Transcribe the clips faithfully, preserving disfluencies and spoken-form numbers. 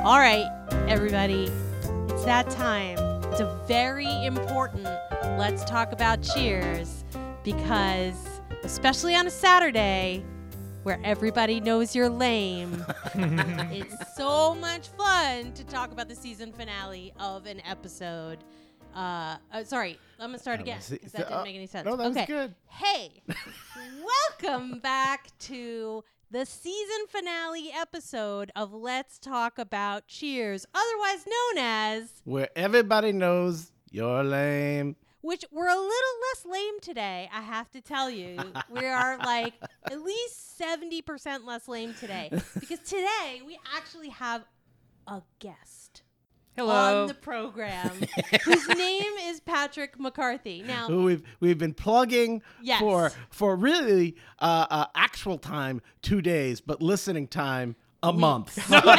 All right, everybody, it's that time. It's a very important Let's Talk About Cheers because, especially on a Saturday where everybody knows you're lame, it's so much fun to talk about the season finale of an episode. Uh, uh sorry, I'm gonna start again because that didn't make any sense. No, that okay. was good. Hey, welcome back to the season finale episode of Let's Talk About Cheers, otherwise known as... Where everybody knows you're lame. Which we're a little less lame today, I have to tell you. We are like at least seventy percent less lame today. Because today we actually have a guest. Hello. On the program, whose name is Patrick McCarthy. Now, who we've we've been plugging yes. for for really uh, uh, actual time two days, but listening time a we- month.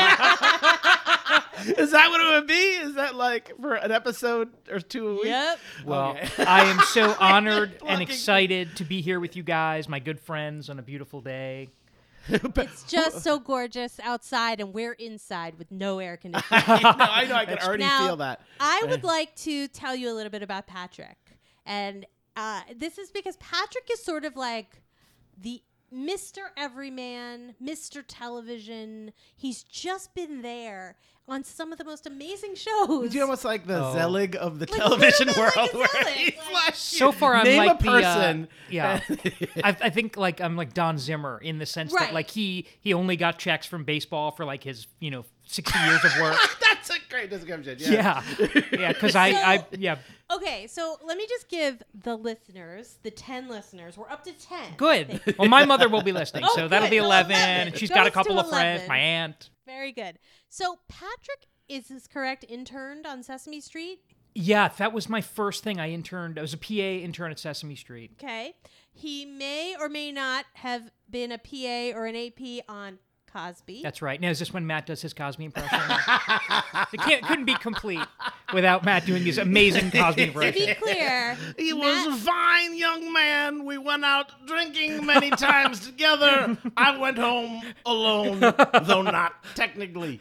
Is that what it would be? Is that like for an episode or two a week? Yep. Well, Okay. I am so honored and Plugging. excited to be here with you guys, my good friends, on a beautiful day. It's just so gorgeous outside, and we're inside with no air conditioning. I know, I know, I can already Now, feel that. I would like to tell you a little bit about Patrick. And uh, this is because Patrick is sort of like the Mister Everyman, Mister Television. He's just been there on some of the most amazing shows. He's almost like the Oh. Zelig of the Like, television literally world, like a where Zelig, he's like- like, So far, I'm name like a the, uh, person. yeah. I, I think like I'm like Don Zimmer in the sense Right. that like he he only got checks from baseball for like his you know sixty years of work. That's a great description. Yeah. Yeah, yeah, because I I So- yeah Okay, so let me just give the listeners, the ten listeners, we're up to ten. good. Well, my mother will be listening, Oh, so that'll good. be So eleven. eleven. And she's Goes got a to couple of friends. eleven. My aunt. Very good. So Patrick is this correct? Interned on Sesame Street. Yeah, that was my first thing. I interned. I was a P A intern at Sesame Street. Okay. He may or may not have been a P A or an A P on Cosby. That's right. Now, is this when Matt does his Cosby impression? It can't, couldn't be complete without Matt doing his amazing Cosby to be impression. clear, He Matt- was a fine young man. We went out drinking many times together. I went home alone, though not technically.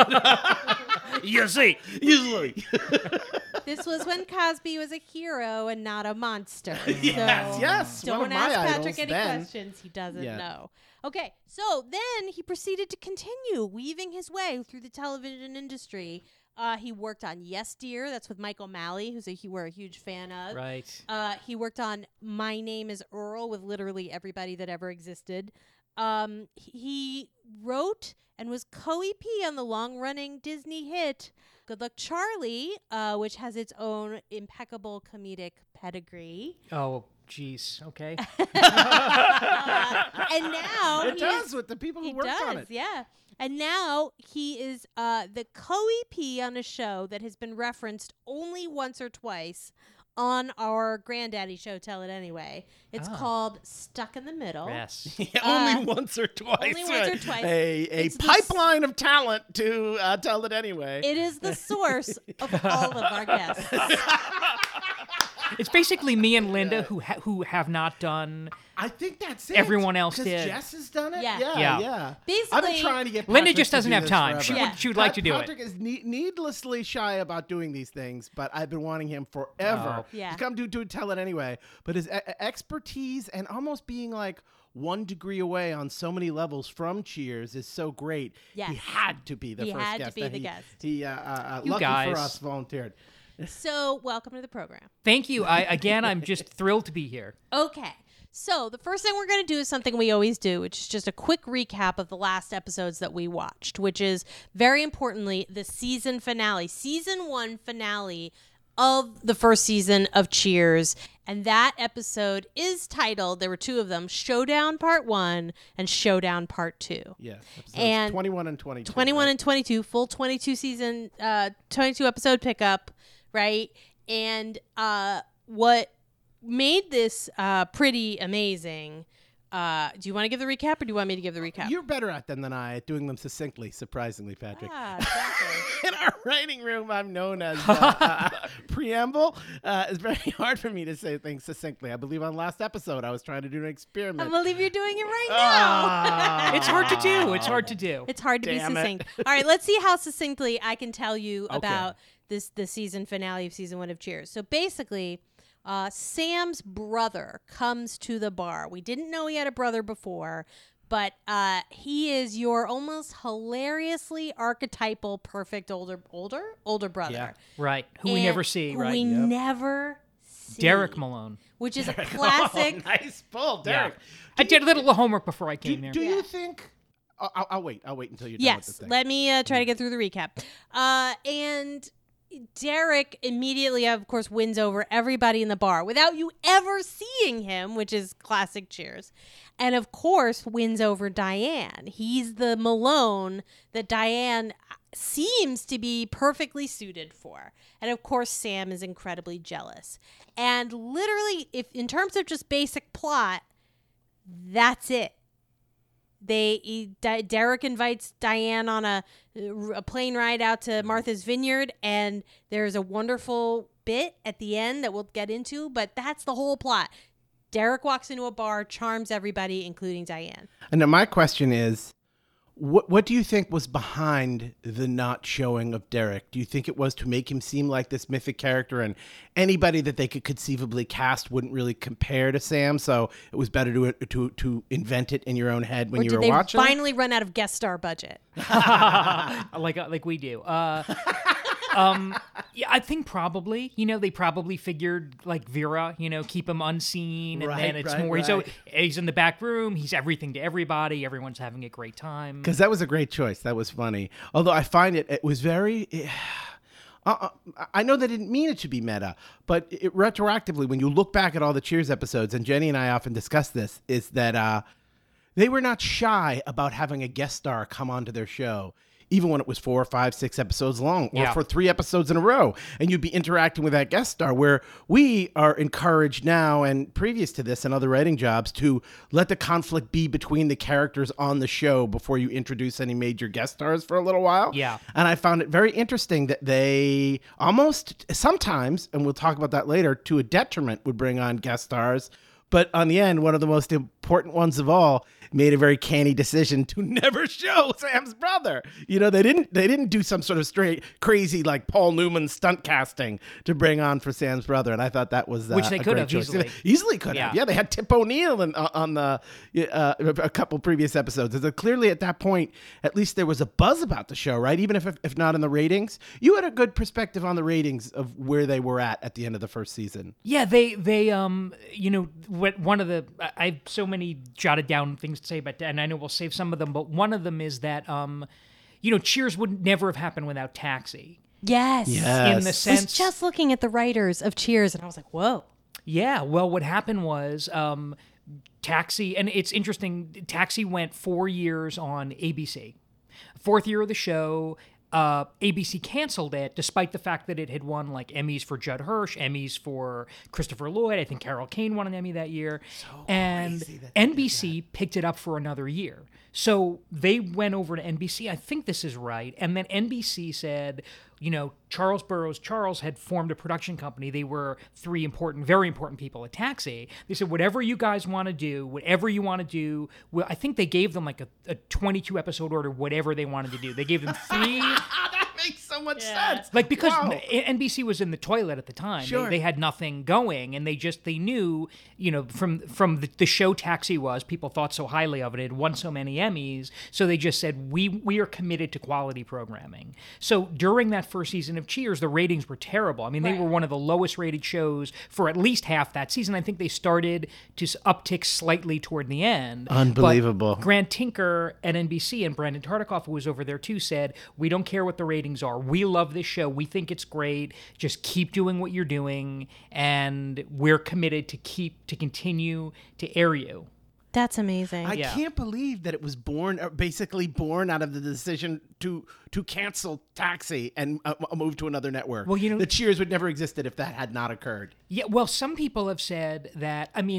You see, usually. this was when Cosby was a hero and not a monster. Yes, So yes, one Don't of my ask Patrick idols any then. questions he doesn't Yeah. know. Okay, so then he proceeded to continue weaving his way through the television industry. Uh, he worked on Yes Dear, that's with Mike O'Malley, who's a he we're a huge fan of. Right. Uh, he worked on My Name is Earl with literally everybody that ever existed. Um, he wrote and was co-E P on the long-running Disney hit Good Luck Charlie, uh, which has its own impeccable comedic pedigree. Oh, jeez. Okay. Uh, and now It he does is- with the people who he worked does, on it. yeah. And now he is uh, the co-E P on a show that has been referenced only once or twice on our Granddaddy show, Tell It Anyway. It's Ah. called Stuck in the Middle. Yes. Yeah, only Uh, once or twice. only once or right. twice. A, a It's the s- pipeline of talent to uh, tell it anyway. It is the source of all of our guests. It's basically me and Linda who ha- who have not done. I think that's it. Everyone else 'Cause did. Jess has done it. Yeah. yeah, Yeah. yeah. I've Basically- been trying to get. Linda Patrick just to doesn't do have this time. forever. She Yeah. would she would like Pat- to do Patrick it. is ne- needlessly shy about doing these things, but I've been wanting him forever. Oh. Yeah. to come do do tell it anyway. But his e- expertise and almost being like one degree away on so many levels from Cheers is so great. Yes. He had to be the He first had to guest. be that the he, guest. He uh, uh, uh, You lucky guys. for us volunteered. So, welcome to the program. Thank you. I again, I'm just thrilled to be here. Okay. So, the first thing we're going to do is something we always do, which is just a quick recap of the last episodes that we watched, which is very importantly the season finale, season one finale of the first season of Cheers. And that episode is titled, there were two of them, Showdown Part one and Showdown Part two. Yeah, episodes And twenty-one and twenty-two. twenty-one right? and twenty-two, full twenty-two season, uh, twenty-two episode pickup, right? And uh, what made this uh, pretty amazing Uh, do you want to give the recap, or do you want me to give the recap? You're better at them than I at doing them succinctly, surprisingly, Patrick. Ah, exactly. In our writing room, I'm known as uh, uh, preamble. Uh, it's very hard for me to say things succinctly. I believe on last episode, I was trying to do an I experiment. believe you're doing it right now. Ah. It's hard to do. It's hard to do. It's hard to Damn be it. succinct. All right, let's see how succinctly I can tell you Okay. about this the season finale of season one of Cheers. So basically, uh, Sam's brother comes to the bar. We didn't know he had a brother before, but uh, he is your almost hilariously archetypal, perfect older older older brother. Yeah. Right. Who we And never see, who right? We Yep. never see. Derek Malone. which is a classic. Oh, nice pull, Derek. I did a little homework before I Do, came there. do Yeah. you think... I'll, I'll, I'll wait. I'll wait until you're done with this Yes, thing. let me uh, try to get through the recap. Uh, and Derek immediately, of course, wins over everybody in the bar without you ever seeing him, which is classic Cheers. And of course, wins over Diane. He's the Malone that Diane seems to be perfectly suited for. And of course, Sam is incredibly jealous. And literally, if in terms of just basic plot, that's it. They he, D- Derek invites Diane on a a plane ride out to Martha's Vineyard, and there's a wonderful bit at the end that we'll get into. But that's the whole plot. Derek walks into a bar, charms everybody, including Diane. And now my question is, what what do you think was behind the not showing of Derek? Do you think it was to make him seem like this mythic character, and anybody that they could conceivably cast wouldn't really compare to Sam, so it was better to to to invent it in your own head when Or you did were they watching? finally run out of guest star budget? like uh, like we do. Uh, um, yeah, I think probably. You know, they probably figured like Vera. You know, keep him unseen, and Right, then it's right, more. So right. he's in the back room. He's everything to everybody. Everyone's having a great time. Because that was a great choice. That was funny. Although I find it, it was very. Uh, I know they didn't mean it to be meta, but it, retroactively, when you look back at all the Cheers episodes, and Jenny and I often discuss this, is that uh, they were not shy about having a guest star come onto their show, even when it was four, five, six episodes long, or Yeah. for three episodes in a row, and you'd be interacting with that guest star, where we are encouraged now and previous to this and other writing jobs to let the conflict be between the characters on the show before you introduce any major guest stars for a little while. Yeah. And I found it very interesting that they almost sometimes, and we'll talk about that later, to a detriment would bring on guest stars. But on the end, one of the most important ones of all made a very canny decision to never show Sam's brother. You know, they didn't they didn't do some sort of straight crazy like Paul Newman stunt casting to bring on for Sam's brother, and I thought that was uh, Which they a could great have choice. easily. Easily could have. Yeah. Yeah, they had Tip O'Neill in, uh, on the uh, a couple previous episodes. So clearly at that point, at least there was a buzz about the show, right? Even if if not in the ratings, you had a good perspective on the ratings of where they were at at the end of the first season. Yeah, they they um you know what one of the I I have so many jotted down things to say about that, and I know we'll save some of them, but one of them is that um you know Cheers would never have happened without Taxi. Yes. In the I was sense, just looking at the writers of Cheers, and I was like, whoa. yeah. Well, what happened was um Taxi, and it's interesting. Taxi went four years on A B C. Fourth year of the show. Uh, A B C canceled it, despite the fact that it had won like Emmys for Judd Hirsch, Emmys for Christopher Lloyd. I think Carol Kane won an Emmy that year, and crazy that they N B C picked it up for another year. So they went over to N B C. I think this is right, and then N B C said, you know, Charles Burrows Charles had formed a production company. They were three important, very important people at Taxi. They said, whatever you guys want to do, whatever you want to do. Well, I think they gave them like a, a twenty-two episode order, whatever they wanted to do. They gave them three. That makes so much sense. Like because Wow. N B C was in the toilet at the time. Sure. They, they had nothing going, and they just they knew, you know, from from the, the show Taxi was, people thought so highly of it. It had won so many Emmys, so they just said we we are committed to quality programming. So during that first season of Cheers, the ratings were terrible. I mean, they Right. were one of the lowest rated shows for at least half that season. I think they started to s- uptick slightly toward the end. But Unbelievable. Grant Tinker at N B C and Brandon Tartikoff, who was over there too, said, we don't care what the ratings are. We love this show. We think it's great. Just keep doing what you're doing, and we're committed to keep to continue to air you. That's amazing. I Yeah. can't believe that it was born, uh, basically born out of the decision to to cancel Taxi and uh, move to another network. Well, you know- the Cheers would never existed if that had not occurred. Yeah, well, some people have said that, I mean,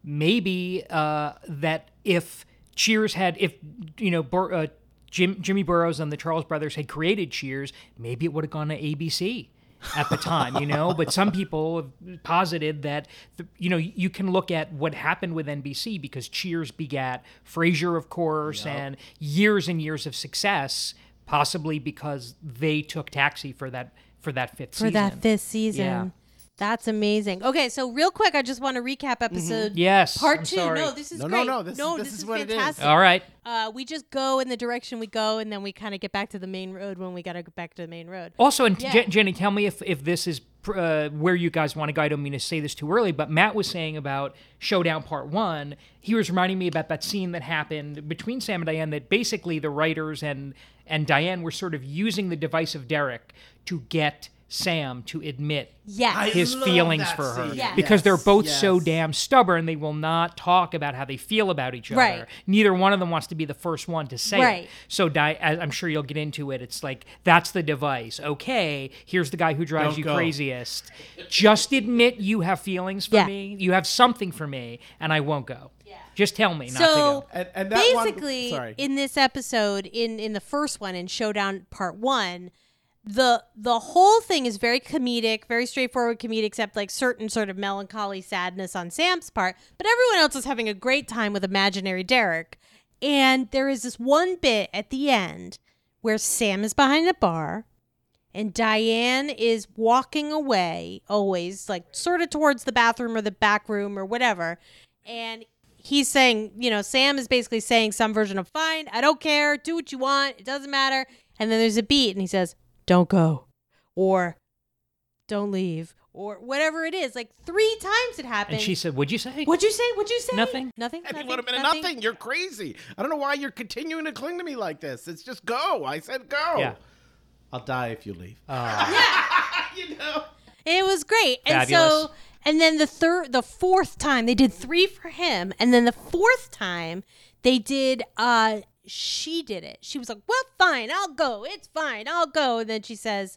maybe uh, that if Cheers had, if, you know, Bur- uh, Jim, Jimmy Burrows and the Charles brothers had created Cheers, maybe it would have gone to A B C at the time, you know? But some people have posited that, the, you know, you can look at what happened with N B C because Cheers begat Frasier, of course, yep. and years and years of success, possibly because they took Taxi for that for that fifth for season. For that fifth season. Yeah. That's amazing. Okay, so real quick, I just want to recap episode mm-hmm. yes, part I'm two. sorry. No, this is no, great. No, no, this, no, this, this is, is what fantastic. it is. All right. Uh, we just go in the direction we go, and then we kind of get back to the main road when we got to go back to the main road. Also, and yeah. J- Jenny, tell me if, if this is uh, where you guys want to go. I don't mean to say this too early, but Matt was saying about Showdown Part One. He was reminding me about that scene that happened between Sam and Diane. That basically the writers and and Diane were sort of using the device of Derek to get Sam to admit yes. his feelings for her scene. Yes. because they're both yes. so damn stubborn they will not talk about how they feel about each other. Right. Neither one of them wants to be the first one to say right. it. So Di- I'm sure you'll get into it. It's like, that's the device. Okay, here's the guy who drives Don't you go. craziest. Just admit you have feelings for yeah. me. You have something for me, and I won't go. Yeah. Just tell me not so, to go. And, and that basically, one, sorry. in this episode, in, in the first one, in Showdown Part One, the the whole thing is very comedic, very straightforward comedic, except like certain sort of melancholy sadness on Sam's part. But everyone else is having a great time with imaginary Derek. And there is this one bit at the end where Sam is behind a bar and Diane is walking away, always like sort of towards the bathroom or the back room or whatever. And he's saying, you know, Sam is basically saying some version of fine, I don't care, do what you want, it doesn't matter. And then there's a beat and he says, don't go, or don't leave, or whatever it is. Like three times it happened. And she said, what'd you say? What'd you say? What'd you say? Nothing. Nothing. And nothing, it would have been nothing. nothing. You're crazy. I don't know why you're continuing to cling to me like this. It's just go. I said go. Yeah. I'll die if you leave. Uh, You know. It was great. And Fabulous. so, and then the third, the fourth time they did three for him. And then the fourth time they did, uh, she did it. She was like, well, fine, I'll go. It's fine. I'll go. And then she says,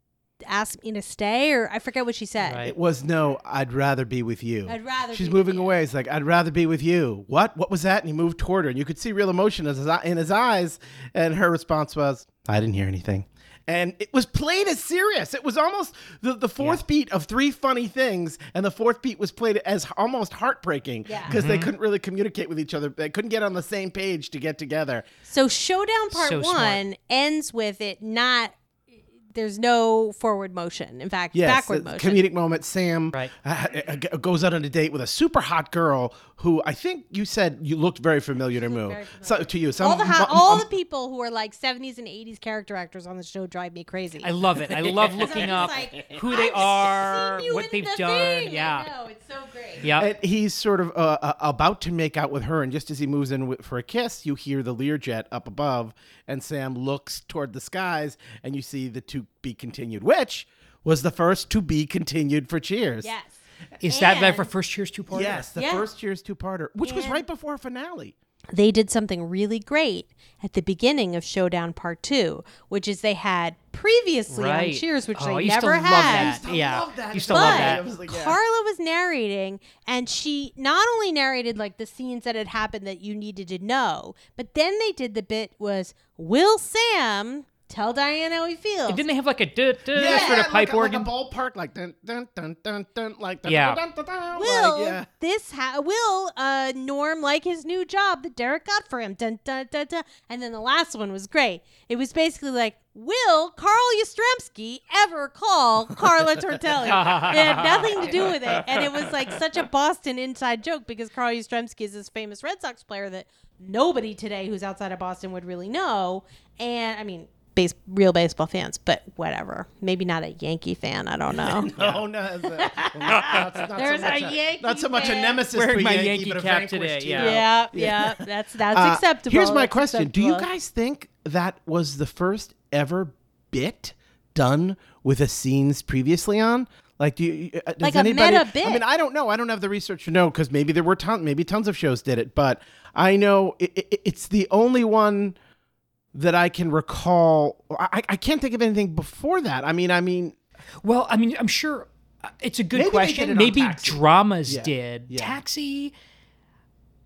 ask me to stay, or I forget what she said. Right. It was no, I'd rather be with you. I'd rather She's be moving with you. away. It's like, I'd rather be with you. What? What was that? And he moved toward her. And you could see real emotion in his, in his eyes. And her response was, I didn't hear anything. And it was played as serious. It was almost the, the fourth Yeah. beat of three funny things. And the fourth beat was played as almost heartbreaking. Yeah. Because they couldn't really communicate with each other. They couldn't get on the same page to get together. So Showdown Part So smart. One ends with it not. There's no forward motion. In fact, Yes, backward it's a motion. comedic moment. Sam Right. uh, uh, g- goes out on a date with a super hot girl who I think you said you looked very familiar to me. very So, to you, some all the hot, mu- all um, the people who are like seventies and eighties character actors on the show drive me crazy. I love it. I love I'm looking just up like, who they I've are, seen you what in they've the done. thing. Yeah. I know, it's so great. Yeah. And he's sort of uh, uh, about to make out with her, and just as he moves in w- for a kiss, you hear the Learjet up above, and Sam looks toward the skies, and you see the to be continued, which was the first to be continued for Cheers. Yes. Is that And- the first Cheers two-parter? Yes, the Yeah. first Cheers two-parter, which was And- right before finale. They did something really great at the beginning of Showdown Part Two, which is they had previously Right. on Cheers, which oh, they I used never to love had. that. used to yeah. love that. Used to But love that. I was like, yeah. Carla was narrating, and she not only narrated like the scenes that had happened that you needed to know, but then they did the bit was, will Sam tell Diane how he feels? Didn't they have like a duh, duh, Yeah, sort of like pipe a, organ? like a ballpark, like dun dun dun dun dun, like dun, Yeah. dun, dun, dun, dun, Will like, yeah. this ha- will uh Norm like his new job that Derek got for him? Dun, dun, dun, dun. And then the last one was great. It was basically like, will Carl Yastrzemski ever call Carla Tortelli? It had nothing to do with it, and it was like such a Boston inside joke because Carl Yastrzemski is this famous Red Sox player that nobody today who's outside of Boston would really know. And I mean, base real baseball fans, but whatever. Maybe not a Yankee fan. I don't know. No, no, it's a- well, not, not, not There's so much a a, Yankee not so much a fan. nemesis Wearing to a my Yankee, Yankee but a cap vanquished today, team. yeah. Yeah, yeah, that's that's Uh, acceptable. Here's my That's question: do you acceptable. guys think that was the first ever bit done with a scenes previously on? Like, do you, uh, does Like a anybody, meta bit? I mean, I don't know. I don't have the research to know because maybe there were tons, maybe tons of shows did it, but I know it, it, it's the only one that I can recall. I, I can't think of anything before that. I mean, I mean, Well, I mean, I'm sure uh, it's a good Maybe they did question. it on Maybe Taxi. dramas Yeah, did. yeah. Taxi,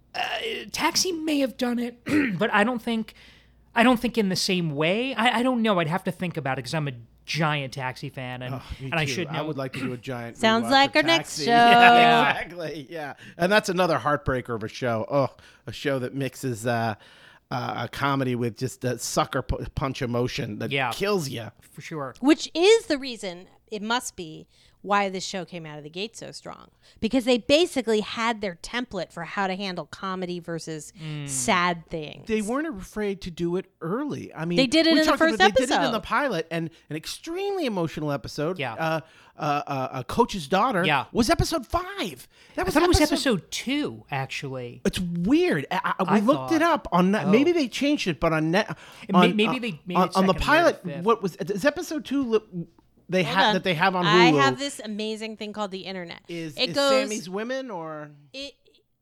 uh, Taxi may have done it, but I don't think, I don't think in the same way. I, I don't know. I'd have to think about it because I'm a giant Taxi fan, and Oh, me and I too. should know. I would like to do a giant. Sounds rewatch like of our next Taxi. show. Yeah, Yeah. exactly. Yeah, and that's another heartbreaker of a show. Oh, a show that mixes uh, uh, a comedy with just a sucker pu- punch emotion that Yeah. kills you. For sure. Which is the reason, it must be, why this show came out of the gate so strong. Because they basically had their template for how to handle comedy versus sad things. They weren't afraid to do it early. I mean, They did it we in the talked first about, They did it in episode. the pilot, and an extremely emotional episode. Yeah. Uh, uh, uh, uh, Coach's daughter. Yeah. Was episode five. That I was thought it was episode two, actually. It's weird. I, I, we I looked thought- it up on net. Oh. Maybe they changed it, but on net. May- On, maybe uh, they made on, it on the second, third, pilot. fifth. What was is episode two? li- They Hold have on. that they have on Hulu. I have this amazing thing called the internet. Is, it is goes Sammy's Women or it,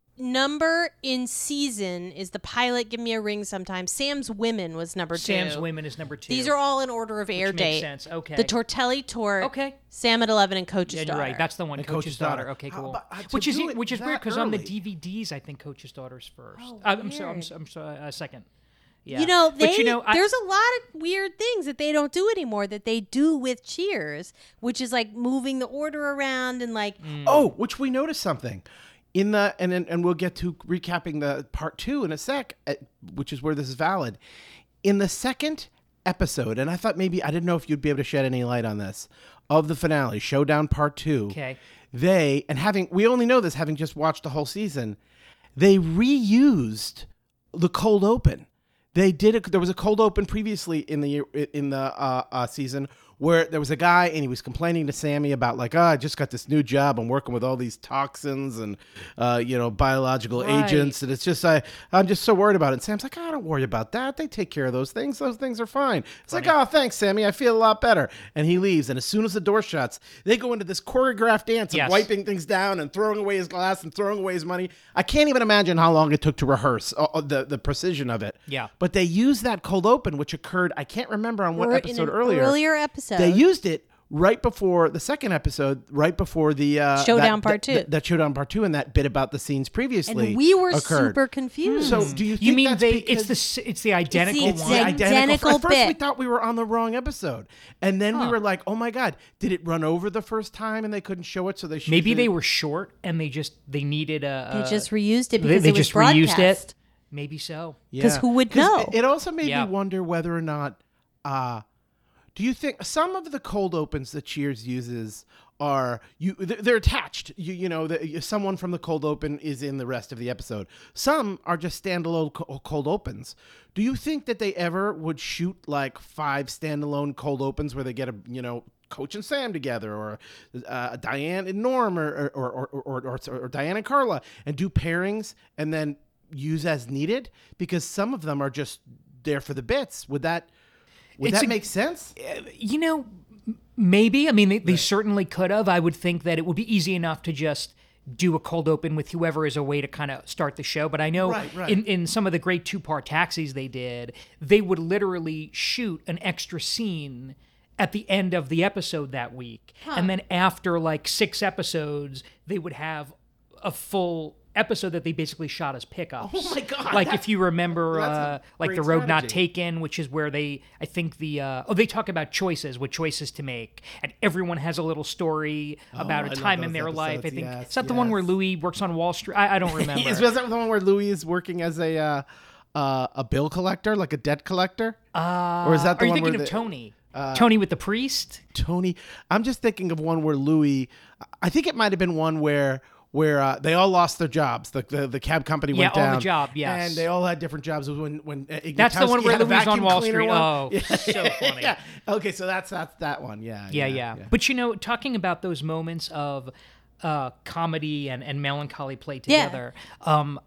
number in season is the pilot. Give me a ring sometime. Sam's Women was number two. Sam's Women is number two. These are all in order of air makes date. sense. Okay. The Tortelli Tour. Okay. Sam at eleven and Coach's Yeah, you're daughter. right. That's the one. And Coach's, Coach's daughter. Daughter. Okay, How cool. about- uh, to which is do it which is weird that because on the early. D V Ds, I think Coach's daughter's first. Oh, Uh, I'm sorry. I'm, weird. so- I'm sorry. Uh, second. Yeah. You know, they, but you know, I, there's a lot of weird things that they don't do anymore that they do with Cheers, which is like moving the order around and like, Mm. oh, which we noticed something in the and and, and we'll get to recapping the part two in a sec, uh, which is where this is valid. In the second episode, and I thought maybe I didn't know if you'd be able to shed any light on this of the finale, Showdown Part Two. Okay. They and having we only know this having just watched the whole season, they reused the cold open. They did it. There was a cold open previously in the in the uh, uh, season where there was a guy and he was complaining to Sammy about like, oh, I just got this new job. I'm working with all these toxins and uh, you know biological Right. agents, and it's just I I'm just so worried about it. And Sam's like, oh, don't worry about that. They take care of those things. Those things are fine. It's like, oh, thanks, Sammy. I feel a lot better. And he leaves. And as soon as the door shuts, they go into this choreographed dance of Yes. wiping things down and throwing away his glass and throwing away his money. I can't even imagine how long it took to rehearse uh, the the precision of it. Yeah. But they used that cold open, which occurred, I can't remember on what or in episode an earlier. earlier episode. They used it right before the second episode, right before the uh, Showdown that, Part that, Two. That, that Showdown Part Two and that bit about the scenes previously. and we were occurred. super confused. So do you think you mean that's they? because It's the s- it's the identical It's it's one. the exact- identical? identical At first, we bit. thought we were on the wrong episode, and then we Huh. were like, "Oh my god, did it run over the first time and they couldn't show it?" So they Maybe shifted they it? were short and they just they needed a. they a- just reused it they, because they it was just reused broadcast. it. Maybe so. 'Cause who would know? It, it also made Yeah. me wonder whether or not. Uh, do you think some of the cold opens that Cheers uses are you? They're, they're attached. You you know, the, someone from the cold open is in the rest of the episode. Some are just standalone co- cold opens. Do you think that they ever would shoot like five standalone cold opens where they get a you know? Coach and Sam together, or uh, Diane and Norm, or or or, or, or or Diane and Carla, and do pairings and then use as needed? Because some of them are just there for the bits. Would that would It's that a- make sense? You know, m- maybe. I mean, they, they certainly could have. I would think that it would be easy enough to just do a cold open with whoever as a way to kind of start the show. But I know Right, right. in, in some of the great two-part taxis they did, they would literally shoot an extra scene at the end of the episode that week. And then after like six episodes, they would have a full episode that they basically shot as pickups. Oh my God, Like that's- if you remember that's a uh, like great The Road Not strategy. Taken, which is where they, I think the, uh, oh, they talk about choices, what choices to make. And everyone has a little story about I a love time in those their life. I episodes, think, yes, is that the one where yes. Louis works on Wall Street? I, I don't remember. Is that the one where Louis is working as a uh, uh, a bill collector, like a debt collector? Uh, Or is that the are you one thinking where of the- Tony? Tony with the priest? Tony, I'm just thinking of one where Louis. I think it might have been one where where uh, they all lost their jobs. The the, the cab company Yeah, went all the down. job, yes. and they all had different jobs. It was when when uh, That's the one Ignatowski where had a Louis was on vacuum Wall cleaner Street. one. Oh, Yeah. so funny. Yeah. Okay, so that's that's that one. Yeah. Yeah, yeah. But you know, talking about those moments of uh, comedy and, and melancholy played Yeah. together, um,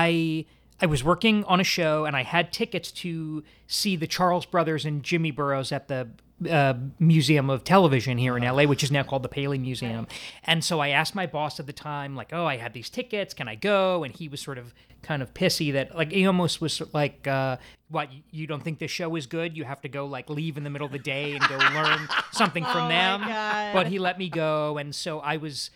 I I was working on a show and I had tickets to see the Charles Brothers and Jimmy Burrows at the uh, Museum of Television here in L A, which is now called the Paley Museum. And so I asked my boss at the time, like, oh, I had these tickets, can I go? And he was sort of kind of pissy that, like, he almost was like, uh, what, you don't think this show is good? You have to go, like, leave in the middle of the day and go learn something from Oh my them. God. But he let me go. And so I was...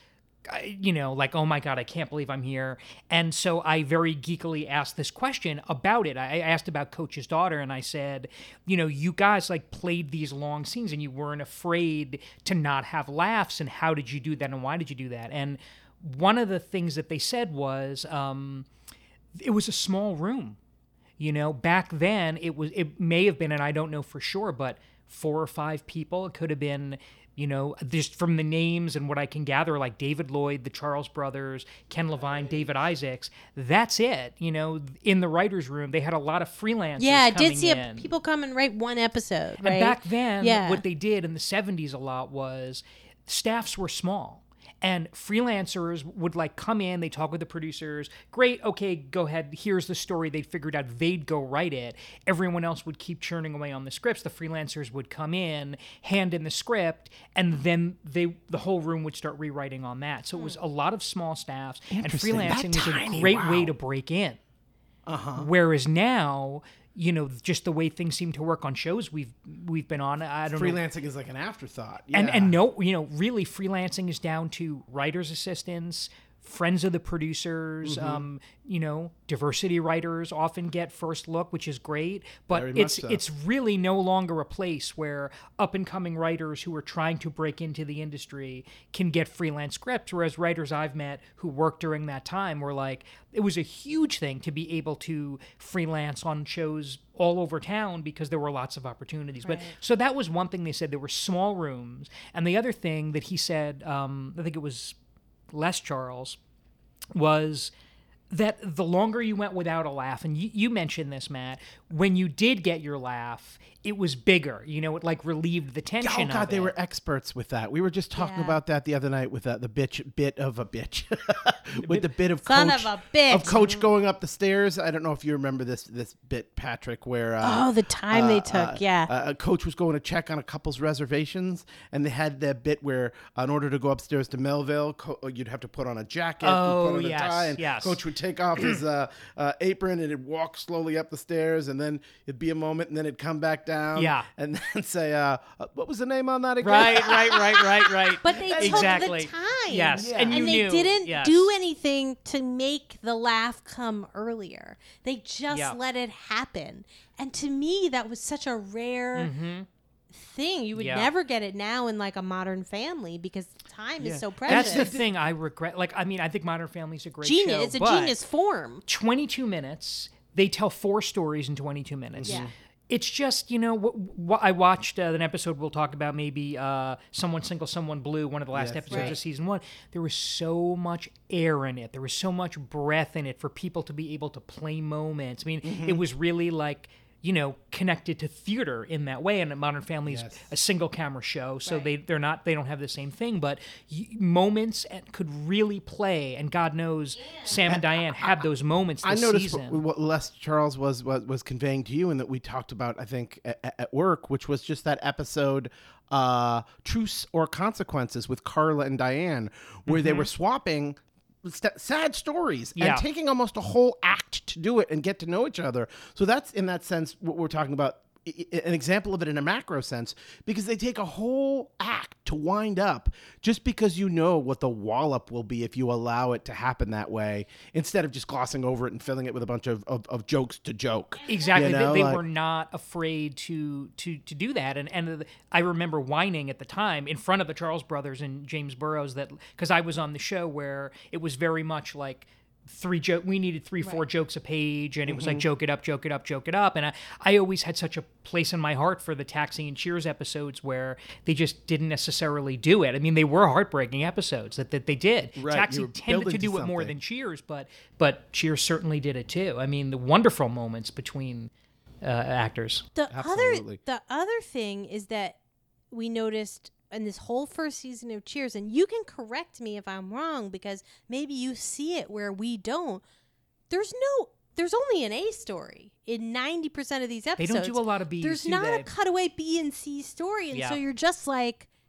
I- you know, like, oh my God, I can't believe I'm here. And so I very geekily asked this question about it. I I asked about Coach's daughter, and I said, you know, you guys like played these long scenes and you weren't afraid to not have laughs. And how did you do that? And why did you do that? And one of the things that they said was, um, it was a small room. You know, back then it was, it may have been, and I don't know for sure, but four or five people. It could have been, you know, just from the names and what I can gather, like David Lloyd, the Charles brothers, Ken Levine, David Isaacs. That's it. You know, in the writer's room, they had a lot of freelancers. Yeah, I did coming see in. a, people come and write one episode, right? And back then, Yeah. what they did in the seventies a lot was staffs were small. And freelancers would like come in, they talk with the producers. Great, okay, go ahead. Here's the story. They figured out they'd go write it. Everyone else would keep churning away on the scripts. The freelancers would come in, hand in the script, and then they the whole room would start rewriting on that. So it was a lot of small staffs, and Interesting. freelancing That was tiny, a great wow. way to break in. Uh-huh. Whereas now, you know, just the way things seem to work on shows we've we've been on, I don't know. Freelancing is like an afterthought. And Yeah. and no, you know, really freelancing is down to writers' assistants, friends of the producers, Mm-hmm. um, you know, diversity writers often get first look, which is great. But Very much it's so. it's really no longer a place where up and coming writers who are trying to break into the industry can get freelance scripts. Whereas writers I've met who worked during that time were like, it was a huge thing to be able to freelance on shows all over town because there were lots of opportunities. But so that was one thing they said. There were small rooms. And the other thing that he said, um, I think it was Les Charles, was that the longer you went without a laugh, and you, you mentioned this, Matt, when you did get your laugh, it was bigger. You know, it like relieved the tension. Oh God, of they it. were experts with that. We were just talking Yeah. about that the other night with uh, the bitch bit of a bitch, with the bit of Son coach of a bitch. of coach going up the stairs. I don't know if you remember this this bit, Patrick, where uh, Oh, the time they took, uh, yeah. uh, a coach was going to check on a couple's reservations, and they had that bit where, uh, in order to go upstairs to Melville, co- you'd have to put on a jacket, Oh, and put on yes, a tie, and yes. coach would take off his uh, uh, apron and he'd walk slowly up the stairs, and then it'd be a moment, and then it'd come back down, Yeah. and then say, uh, uh, "What was the name on that again?" Right, right, right, right, right. But they took exactly. the time. Yes, and and you they knew. didn't yes. do anything to make the laugh come earlier. They just Yeah. let it happen. And to me, that was such a rare thing. You would Yeah. never get it now in like a Modern Family because time Yeah. is so That's precious. the thing I regret. Like, I mean, I think Modern Family's a great Genius. show. It's a but genius form. twenty-two minutes. They tell four stories in twenty-two minutes. Yeah. It's just, you know, what, what I watched uh, an episode we'll talk about, maybe uh, Someone Single, Someone Blue, one of the last Yes. episodes Right. of season one. There was so much air in it. There was so much breath in it for people to be able to play moments. I mean, Mm-hmm. it was really like, you know, connected to theater in that way. And Modern Family is Yes. a single camera show, so Right. they they're not they don't have the same thing. But y- moments and- could really play, and God knows Sam and Diane had those moments I this noticed season. what, what Les Charles was, was was conveying to you, and that we talked about, I think, at, at work, which was just that episode, uh, "Truce or Consequences" with Carla and Diane, where they were swapping st- sad stories Yeah. and taking almost a whole act to do it and get to know each other. So that's, in that sense, what we're talking about. i- i- An example of it in a macro sense, because they take a whole act to wind up just because you know what the wallop will be if you allow it to happen that way, instead of just glossing over it and filling it with a bunch of, of, of jokes to joke. Exactly, You they, know, they like- were not afraid to to to do that, and and I remember whining at the time in front of the Charles brothers and James Burrows that because I was on the show where it was very much like three joke we needed three four jokes a page, and it was like joke it up, joke it up, joke it up, and I I always had such a place in my heart for the Taxi and Cheers episodes where they just didn't necessarily do it. I mean, they were heartbreaking episodes that that they did. Right, Taxi you were tended to building do to it more something. than Cheers, but but Cheers certainly did it too. I mean, the wonderful moments between uh, actors. The Absolutely. other the other thing is that we noticed in this whole first season of Cheers, and you can correct me if I'm wrong because maybe you see it where we don't. There's no there's only an A story in ninety percent of these They episodes. don't do a lot of B's. There's do not they? a cutaway B and C story, and Yeah. so you're just like,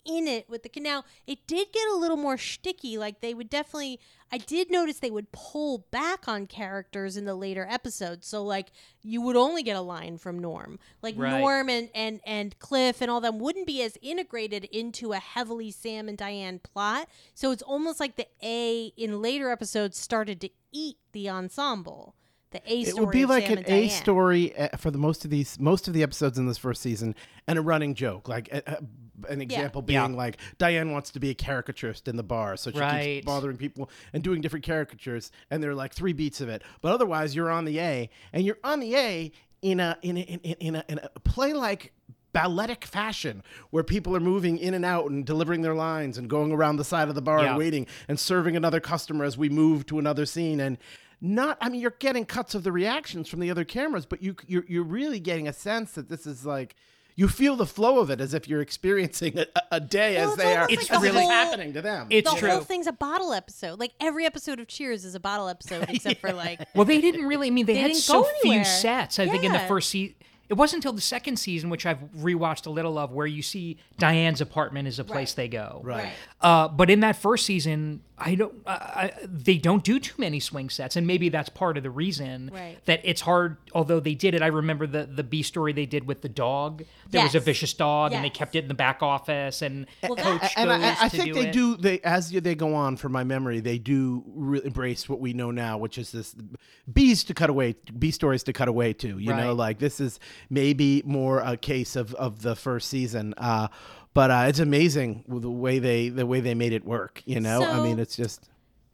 in it with the kid. Now, it did get a little more shticky. Like, they would definitely, I did notice they would pull back on characters in the later episodes. So, like, you would only get a line from Norm. Like, Right. Norm and, and, and Cliff and all them wouldn't be as integrated into a heavily Sam and Diane plot. So, it's almost like the A in later episodes started to eat the ensemble. The A story. It would be of like Sam an and A Diane. story uh, for the most of these, most of the episodes in this first season, and a running joke. Like uh, uh, an example being Yeah. like Diane wants to be a caricaturist in the bar, so she Right. keeps bothering people and doing different caricatures, and there are like three beats of it. But otherwise, you're on the A, and you're on the A in a in a, in, in, in a, in a play like balletic fashion where people are moving in and out and delivering their lines and going around the side of the bar Yeah. and waiting and serving another customer as we move to another scene. And not, I mean, you're getting cuts of the reactions from the other cameras, but you, you're, you're really getting a sense that this is like, you feel the flow of it as if you're experiencing a, a day Well, as it's they are, almost It's as like it the is whole- happening to them. It's the true. whole thing's a bottle episode. Like every episode of Cheers is a bottle episode, except for like Well, they didn't really. I mean, they, They had didn't so go few anywhere. sets. I think in the Yeah. first season, it wasn't until the second season, which I've rewatched a little of, where you see Diane's apartment is a place Right. they go. Right. Uh, but in that first season, I don't. Uh, I, they don't do too many swing sets, and maybe that's part of the reason Right. that it's hard. Although they did it, I remember the the B story they did with the dog. There was a Yes. vicious dog, and they Yes. kept it in the back office, and Well, Coach that- and goes I, I to think do they it. do. They as you- they go on, from my memory, they do re- embrace what we know now, which is this bees to cut away, B stories to cut away to. You know, Right. like this is maybe more a case of, of the first season. Uh, but uh, it's amazing the way they the way they made it work. You know, I So- mean, it's just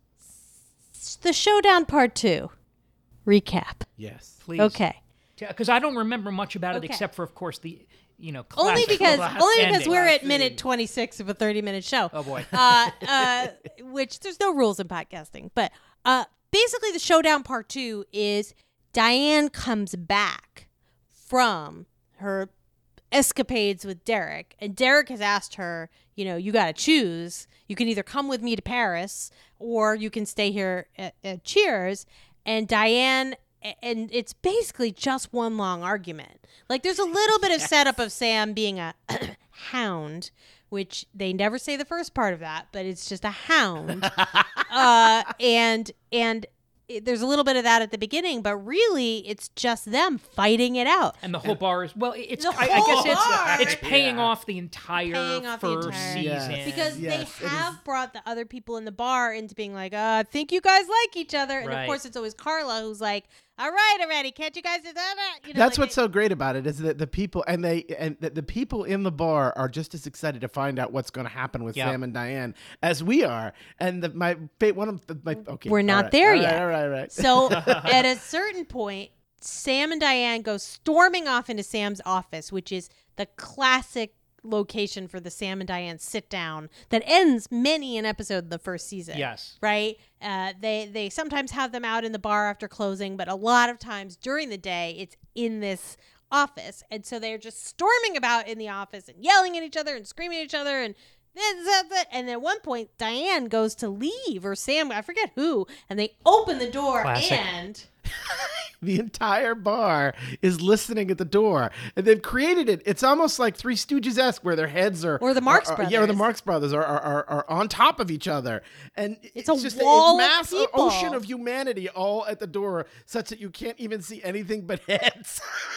the Showdown Part Two. Recap. yes. Please. Okay. Because I don't remember much about it Okay. except for, of course, the you know Only classic because last only because ending. we're at minute twenty-six of a thirty-minute show. Oh boy. uh, uh, which there's no rules in podcasting, but uh, basically the Showdown Part Two is Diane comes back from her escapades with Derek, and Derek has asked her, you know, you got to choose. You can either come with me to Paris, or you can stay here at, at Cheers. And Diane, and it's basically just one long argument. Like there's a little bit of setup of Sam being a hound, which they never say the first part of that, but it's just a hound. uh, and and it, there's a little bit of that at the beginning, but really it's just them fighting it out. And the whole bar is well. It's The I, I whole guess bar! it's it's paying Yeah. off the entire Paying off the first entire- season Yes. Because Yes, they it have brought the other people in the bar into being like, uh, I think you guys like each other. And Right. of course, it's always Carla who's like, all right, already. Can't you guys do that? You know, That's like what's they- so great about it is that the people and they and the, the people in the bar are just as excited to find out what's going to happen with Yeah. Sam and Diane as we are. And the, my fa- one of the, my okay, We're all not right, there all right, yet. All right, all right. So at a certain point, Sam and Diane go storming off into Sam's office, which is the classic location for the Sam and Diane sit down that ends many an episode in the first season. Yes. Right? Uh, they they sometimes have them out in the bar after closing, but a lot of times during the day, it's in this office. And so they're just storming about in the office and yelling at each other and screaming at each other. And this, that, that. And at one point, Diane goes to leave, or Sam, I forget who, and they open the door Classic. and... The entire bar is listening at the door, and they've created it. It's almost like Three Stooges-esque, where their heads are, Or the Marx are- are- yeah, or the Brothers. Marx Brothers are, are, are, are on top of each other, and It's a just wall of mass people. ocean of humanity all at the door, such that you can't even see anything but heads.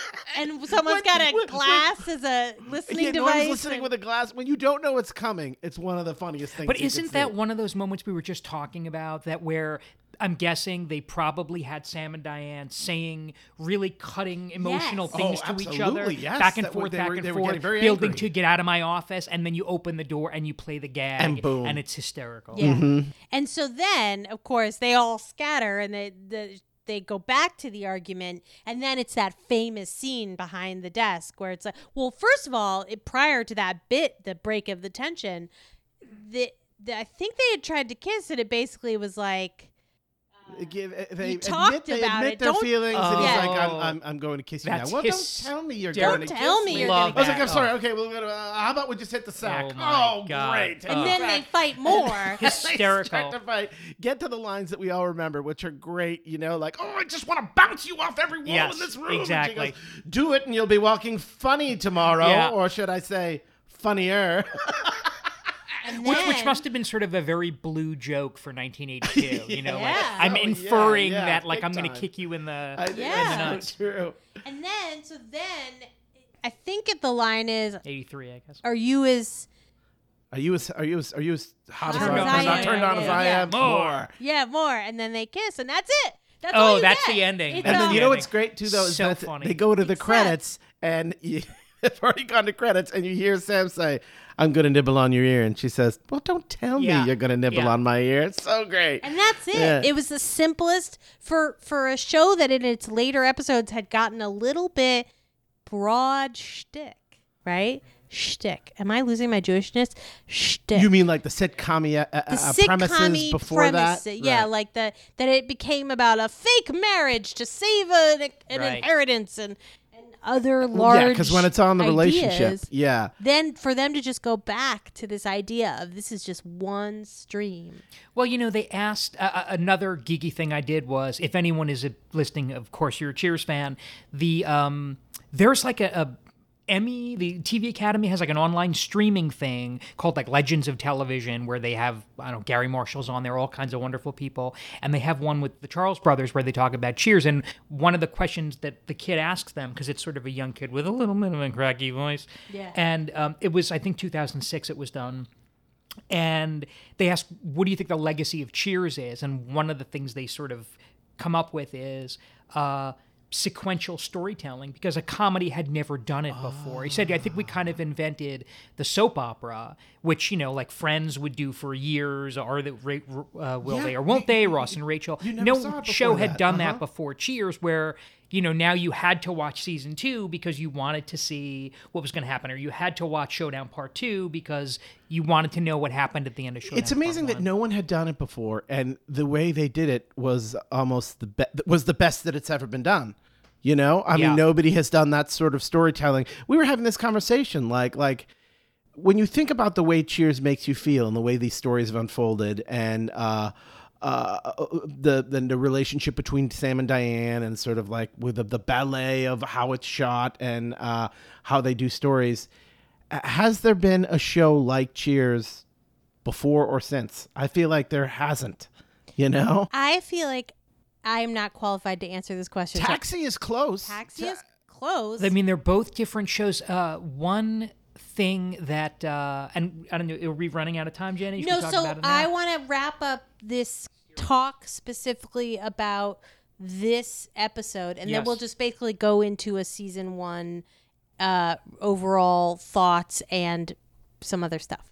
And someone's When- got a when- glass as a listening yeah, no device. one's listening and- with a glass. When you don't know what's coming, it's one of the funniest things. But you can isn't that see. one of those moments we were just talking about that where I'm guessing they probably had Sam and Diane saying really cutting emotional Yes. things Oh, to each other, absolutely, yes. back and That were- forth, they back were- and they were forth, getting very building angry. to get out of my office, and then you open the door and you play the gag, And boom. and it's hysterical. Yeah. Mm-hmm. And so then, of course, they all scatter and they the they go back to the argument, and then it's that famous scene behind the desk where it's like, well, first of all, it, prior to that bit, the break of the tension, the, the I think they had tried to kiss, and it basically was like, Give, uh, they You admit, talked they about admit it. their Don't- feelings, and he's Oh. like, I'm, I'm, I'm going to kiss you That's now. Well, his- don't tell me you're Don't going to tell kiss me me. you're Love gonna I was like, I'm that. sorry. Oh. Okay, well, uh, how about we just hit the sack? Oh, my oh God. great. and Oh. then they fight more. Hysterical. Start to fight. Get to the lines that we all remember, which are great. You know, like, oh, I just want to bounce you off every wall Yes, in this room. And she exactly. goes, do it, and you'll be walking funny tomorrow, Yeah. or should I say, funnier? And Which, which then- must have been sort of a very blue joke for nineteen eighty-two. You know, like Yeah. I'm Oh, yeah, inferring yeah, that like big I'm going to time. kick you in the. I, Yeah. That's so true. And then, so then, I think it, the line is, eighty-three, I guess. "Are you as Are you as are you as are you as hot as Turned I on am? as I Not turned am. on as Yeah, I yeah. am? More. yeah more?" And then they kiss, and that's it. That's Oh, all you that's get. the ending. It's That's And then a- you know ending. what's great too though is So that funny. they go to the It's sad. credits and you, they've already gone to credits and you hear Sam say, "I'm gonna nibble on your ear," and she says, "Well, don't tell Yeah. me you're gonna nibble Yeah. on my ear." It's so great. And that's it. Yeah. It was the simplest for for a show that in its later episodes had gotten a little bit broad shtick, right? Shtick. Am I losing my Jewishness? Shtick. You mean like the sitcom uh, the uh, sitcom-y premises before premise, that? yeah, Right. like the that it became about a fake marriage to save an, an Right. inheritance and and other large yeah, because when it's on the relationship, ideas, yeah. then for them to just go back to this idea of this is just one stream. Well, you know, they asked uh, uh, another geeky thing I did was if anyone is a, listening, of course, you're a Cheers fan. The um, there's like a, a Emmy, the T V Academy has like an online streaming thing called like Legends of Television, where they have I don't know Gary Marshall's on there, all kinds of wonderful people, and they have one with the Charles brothers where they talk about Cheers. And one of the questions that the kid asks them, because it's sort of a young kid with a little bit of a cracky voice, Yeah. and um, it was I think two thousand six it was done. And they ask, what do you think the legacy of Cheers is? And one of the things they sort of come up with is uh, sequential storytelling, because a comedy had never done it before. He said, I think we kind of invented the soap opera, which, you know, like Friends would do for years, or the, uh, will Yeah, they or won't they, Ross and Rachel. you never no saw it show before had that. done Uh-huh. that before Cheers, where you know, now you had to watch season two because you wanted to see what was going to happen, or you had to watch Showdown Part Two because you wanted to know what happened at the end of Showdown. It's amazing Part that One. no one had done it before, and the way they did it was almost the be- was the best that it's ever been done. You know, I Yeah. mean, nobody has done that sort of storytelling. We were having this conversation, like, like when you think about the way Cheers makes you feel and the way these stories have unfolded, and uh, uh, the, the the relationship between Sam and Diane, and sort of like with the, the ballet of how it's shot and uh, how they do stories. Uh, Has there been a show like Cheers before or since? I feel like there hasn't. You know, I feel like I'm not qualified to answer this question. So Taxi is close. Taxi is close. I mean, they're both different shows. Uh, one thing that, uh, and I don't know, are we running out of time, Jenny? Should we no, talk so about it now? I want to wrap up this talk specifically about this episode, and then Yes. we'll just basically go into a season one uh, overall thoughts and some other stuff.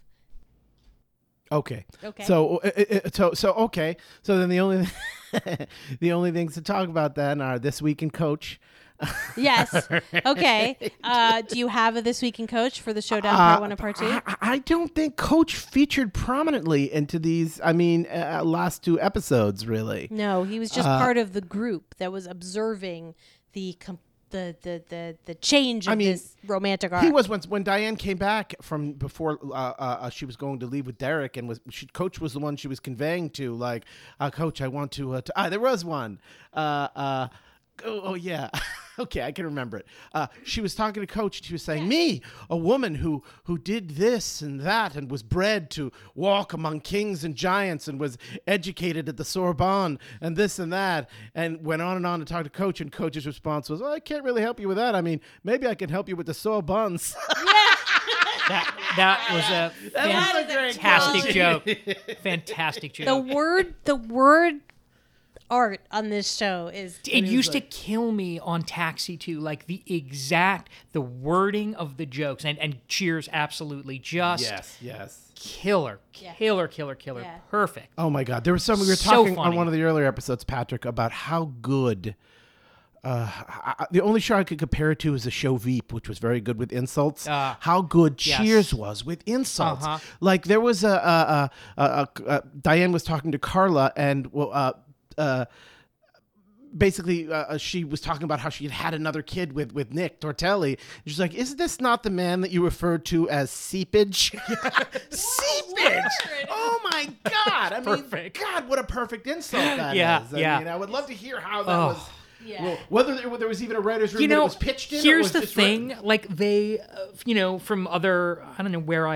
Okay. Okay. So, uh, uh, uh, so, so, okay. So then the only, the only things to talk about then are This Week in Coach. Yes. Okay. Uh, do you have a This Week in Coach for the Showdown Part One and Part Two? I, I don't think Coach featured prominently into these. I mean, uh, last two episodes, really. No, he was just Uh, part of the group that was observing the com- the, the the the change of I mean, this romantic arc. He was when when Diane came back from before uh, uh, she was going to leave with Derek, and was she, Coach was the one she was conveying to, like, uh, Coach, I want to. Uh, to ah, there was one. Uh, uh, oh, oh yeah, okay, I can remember it. Uh, she was talking to Coach, and she was saying, "Me, a woman who who did this and that, and was bred to walk among kings and giants, and was educated at the Sorbonne, and this and that," and went on and on to talk to Coach. And Coach's response was, "Well, I can't really help you with that. I mean, maybe I can help you with the Sorbonnes." that, that was a That is a fantastic quality. joke. Fantastic joke. the word the word art on this show is it used to kill me on Taxi too, like the exact the wording of the jokes, and and Cheers absolutely just yes, yes. killer, Yeah. killer, killer, killer, Yeah. perfect. Oh my God! There was some. We were So talking funny. on one of the earlier episodes, Patrick, about how good. Uh, I, I- the only show I could compare it to is the show Veep, which was very good with insults. Ah, how good yes. Cheers was with insults. Uh-huh. Like there was a, a, a, a, a, a Diane was talking to Carla, and well, uh, uh, basically uh, she was talking about how she had had another kid with with Nick Tortelli. She's like, "Is this not the man that you referred to as seepage?" Seepage. Oh my God! I mean, Perfect. God, what a perfect insult that is. Yeah, I yeah. mean, I would love to hear how that Oh. was. Yeah. Well, whether there, there was even a writer's room You that it know, was pitched in. or here's was the just thing: written. like they, uh, you know, from other, I don't know where I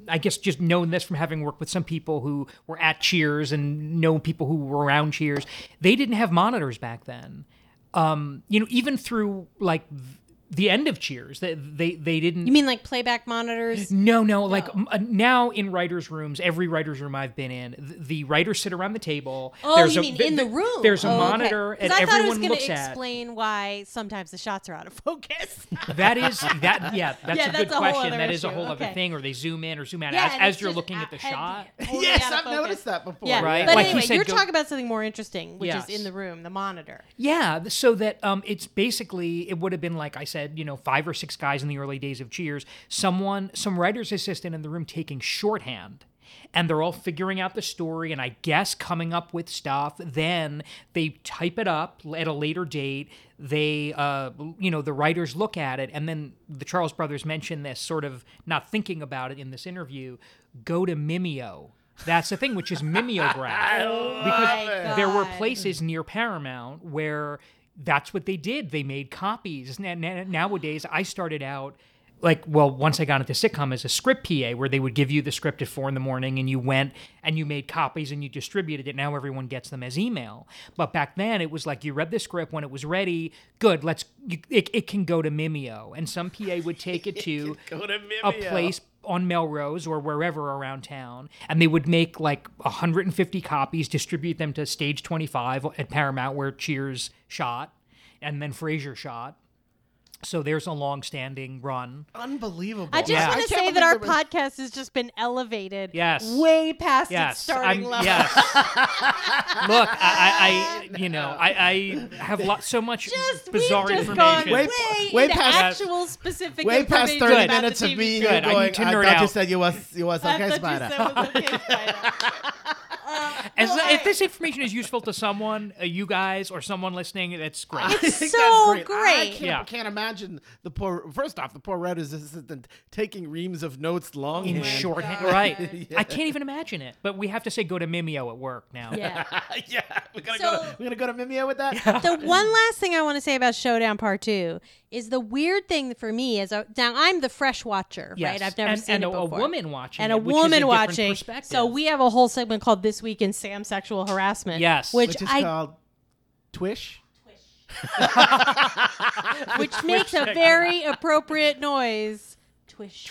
I guess just knowing this from having worked with some people who were at Cheers and know people who were around Cheers, they didn't have monitors back then. Um, you know, even through like the end of Cheers, they they, they didn't. You mean like playback monitors? No, no. Like m- uh, now in writers' rooms, every writers' room I've been in, th- the writers sit around the table. Oh, there's you a, mean th- in the th- room? There's a Oh, okay. monitor, 'Cause and I thought it was everyone gonna looks at. explain why sometimes the shots are out of focus. That is that. Yeah, that's Yeah, a that's good a whole question. other That is a issue. whole other Okay. thing, or they zoom in or zoom out Yeah, as, and as it's you're just looking a- at the head- shot. totally Yes, out of I've focus. noticed that before. Yeah, Right? But Like he anyway, said, you're go- talking about something more interesting, which Yes. is in the room, the monitor. Yeah, th- so that um, it's basically it would have been like I said, you know, five or six guys in the early days of Cheers. Someone, some writer's assistant in the room taking shorthand. And they're all figuring out the story and I guess coming up with stuff. Then they type it up at a later date. They, uh, you know, the writers look at it. And then the Charles brothers mention this, sort of not thinking about it in this interview, go to Mimeo. That's the thing, which is mimeograph. Because there were God. places near Paramount where that's what they did. They made copies. Na- na- Nowadays, I started out like, well, once I got into sitcom as a script P A, where they would give you the script at four in the morning and you went and you made copies and you distributed it. Now everyone gets them as email. But back then it was like you read the script when it was ready. Good, let's, you, it, it can go to Mimeo. And some P A would take it to Go to a Mimeo. place on Melrose or wherever around town, and they would make like one hundred fifty copies, distribute them to Stage twenty-five at Paramount where Cheers shot, and then Frasier shot. So there's a long-standing run. Unbelievable. I just Yeah. want I to can't say believe that our there was- podcast has just been elevated Yes. way past its Yes, starting I'm, level. yes. Look, I, I, I, you know, I, I have lot, so much Just, bizarre we've just gone information. way, Way- way into past- actual specific Way past information thirty about minutes the of T V me show. Good, I going, need to I nerd thought you out. said you was, you was I okay, thought Spider. you said it was okay, Spider. Uh, As, well, if I- this information is useful to someone, uh, you guys, or someone listening, that's great. I think so that's great. I great. can't, Yeah. can't imagine the poor. First off, the poor writer's assistant taking reams of notes longhand. In shorthand, God. right? I can't even imagine it. But we have to say go to Mimeo at work now. yeah. yeah, we're gonna So- go. To, we're gonna go to Mimeo with that. The one last thing I want to say about Showdown Part Two is the weird thing for me is a, now I'm the fresh watcher, Yes. right? I've never and, seen and it a, a before. woman watching and it, a which is woman different watching. perspective. So we have a whole segment called "This Week in Sam Sexual Harassment." Yes. which, Which is I called Twish. which makes a very appropriate noise. Twish.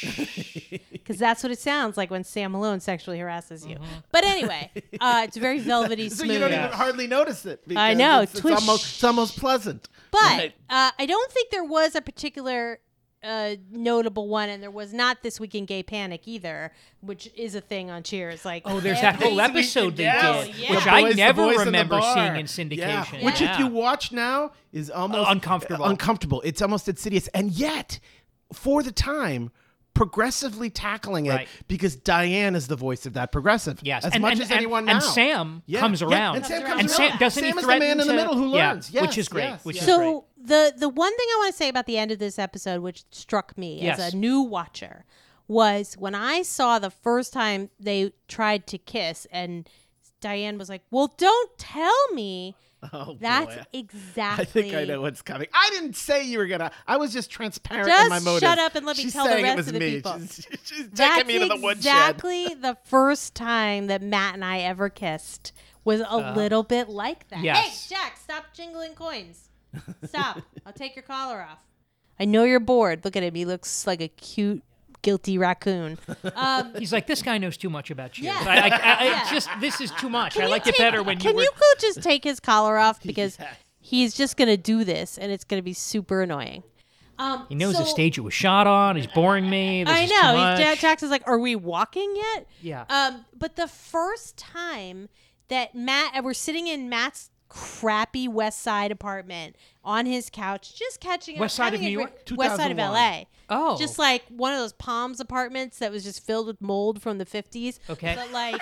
Twish. Because that's what it sounds like when Sam Malone sexually harasses you. Uh-huh. But anyway, uh, it's very velvety So smooth. you don't Yes. even hardly notice it. because I know, It's, it's Twish. almost it's almost pleasant. But Right. uh, I don't think there was a particular uh, notable one, and there was not This Week in Gay Panic either, which is a thing on Cheers. Like, Oh, there's that whole every- episode they Yes. did, Yeah. which The I boys- the never boys in the remember bar. seeing in Yeah. syndication. Which, Yeah. if you watch now, is almost Uncomfortable. Uncomfortable. It's almost insidious, and yet, for the time, progressively tackling it Right. because Diane is the voice of that progressive. Yes, as and, much and, as and, anyone now. and Sam Yeah. comes Yeah, around, and Sam comes comes and around. Sam doesn't Sam he is the threaten man in the to- middle who yeah, learns. which Yes, is great. yes, which yes. is great. So the the one thing I want to say about the end of this episode, which struck me Yes. as a new watcher, was when I saw the first time they tried to kiss, and Diane was like, "Well, don't tell me." Oh, That's boy. exactly. I think I know what's coming. I didn't say you were gonna. I was just transparent Just in my motive. shut up and let me She's tell the saying rest it was of the me. people. She's, she's That's taking me to the woodshed. exactly the first time that Matt and I ever kissed was a little bit like that. yes. Hey, Jack, stop jingling coins. Stop. I'll take your collar off. I know you're bored. Look at him. He looks like a cute, guilty raccoon. Um, He's like, this guy knows too much about Cheers. Yeah. I, I, I, Yeah. it's just this is too much. can I you like it take- better when you Can were. you go just take his collar off because Yes. he's just gonna do this and it's gonna be super annoying. Um, He knows so, the stage it was shot on. He's boring me. This I is know. Too He's, much. Jack Jax is like, "Are we walking yet?" Yeah. Um, but the first time that Matt, and we're sitting in Matt's crappy West Side apartment on his couch, just catching up. West Side of having a New great- York? West Side of L A. Oh. Just like one of those Palms apartments that was just filled with mold from the fifties. Okay. But like,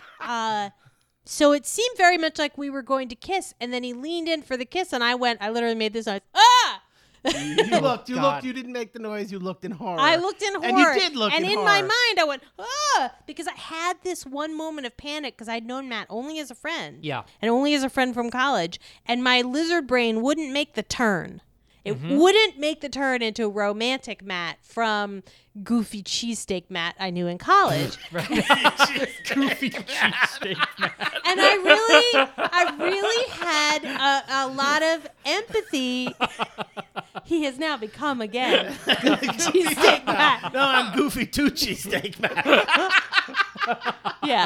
uh, so it seemed very much like we were going to kiss, and then he leaned in for the kiss, and I went, I literally made this noise, ah! You looked. You God. looked. You didn't make the noise. You looked in horror. I looked in horror. And you did look And in in horror. my mind, I went, ah, because I had this one moment of panic because I'd known Matt only as a friend. Yeah. And only as a friend from college. And my lizard brain wouldn't make the turn. It wouldn't make the turn into romantic Matt from goofy cheesesteak Matt I knew in college. Goofy cheesesteak. And I really, I really had a, a lot of empathy. He has now become again goofy cheesesteak Matt. No, I'm Goofy Two Cheesesteak Matt. Yeah.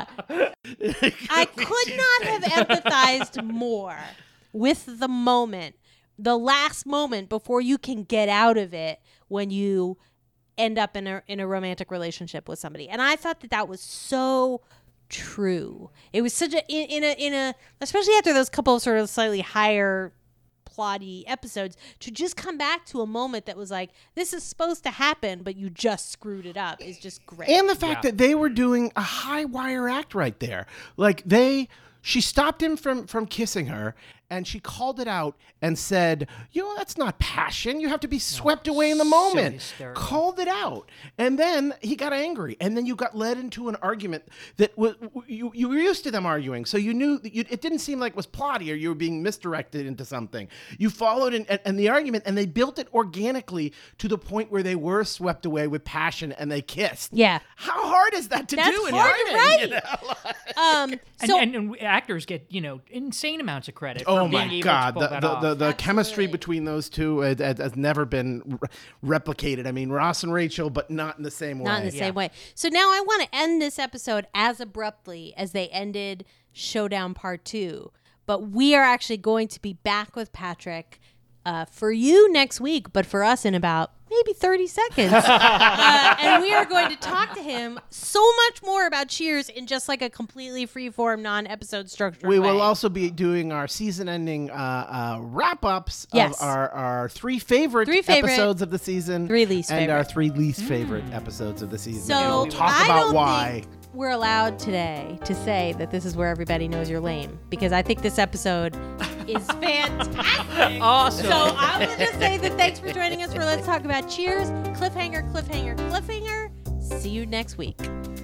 I could not have empathized more with the moment, the last moment before you can get out of it when you end up in a in a romantic relationship with somebody. And I thought that that was so true. It was such a in, in a in a especially after those couple of sort of slightly higher plotty episodes, to just come back to a moment that was like, this is supposed to happen, but you just screwed it up is just great. And the fact Yeah. that they were doing a high wire act right there. Like they, she stopped him from, from kissing her and she called it out and said, you know, that's not passion. You have to be swept away in the so moment. hysterical. Called it out. And then he got angry. And then you got led into an argument that was, you, you were used to them arguing. So you knew that you, it didn't seem like it was plotty or you were being misdirected into something. You followed in, and, and the argument and they built it organically to the point where they were swept away with passion and they kissed. Yeah. How hard is that to That's do in hard to writing? write. You know? Um, And, so and, and actors get, you know, insane amounts of credit for Oh being my able God! to pull The that the, off. the, the chemistry Absolutely. between those two has, has has never been re- replicated. I mean, Ross and Rachel, but not in the same way. not in the Yeah. same way. So now I want to end this episode as abruptly as they ended Showdown Part Two. But we are actually going to be back with Patrick uh, for you next week, but for us in about maybe thirty seconds. uh, and we are going to talk to him so much more about Cheers in just like a completely free-form, non-episode structured We way. will also be doing our season-ending uh, uh, wrap-ups Yes. of our, our three favorite, Three favorite, episodes of the season, three least and favorite. our three least favorite episodes of the season. So And we'll talk I about don't why. think we're allowed today to say that this is where everybody knows you're lame, because I think this episode is fantastic. Awesome. So I will just say that thanks for joining us for Let's Talk About Cheers. Cliffhanger, cliffhanger, cliffhanger. See you next week.